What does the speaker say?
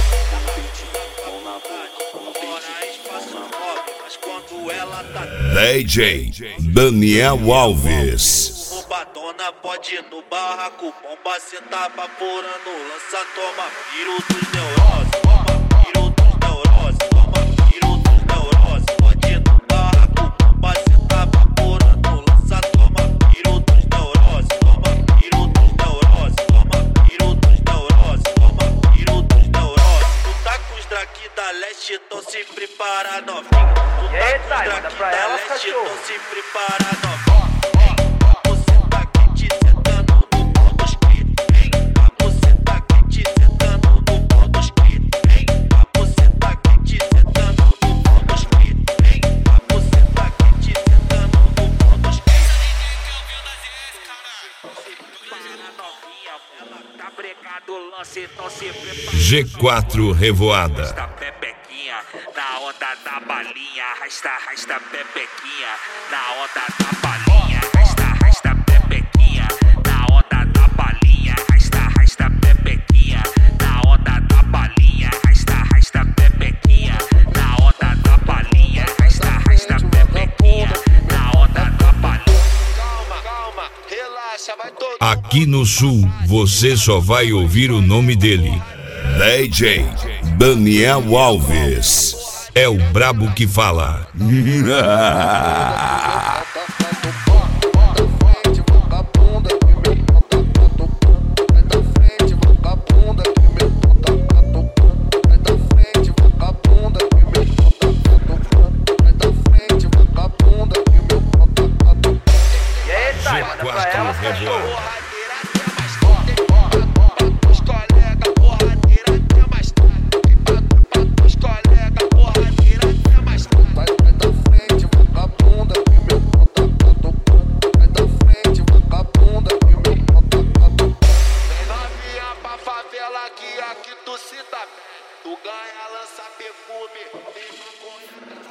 DJ Daniel Alves. Roubadona pode ir no barraco, bomba cê tá vaporando, lança, toma, viro dos neuroses, toma, viro dos neuroses, toma, viro dos neuroses, pode ir no barraco, bomba cê tá vaporando, lança, toma, viro dos neuroses, toma, viro dos neuroses, toma, viro dos neuroses, toma, viro dos neuroses. Tu tá com os draki da leste, então se prepara, novinho. Tu tá com os draki da leste, então se prepara, novinho. G4 Revoada. Arrasta pepequinha na onda da balinha, arrasta pepequinha na onda da balinha, arrasta pepequinha na onda da balinha, arrasta pepequinha na onda da balinha, arrasta pepequinha na onda da balinha, arrasta pepequinha na onda da balinha. Calma, relaxa, vai todo. Aqui no sul, você só vai ouvir o nome dele. DJ Daniel Alves. É o brabo que fala. G4 Revoada. Aqui tu cita, tu ganha, lança perfume, tem maconha.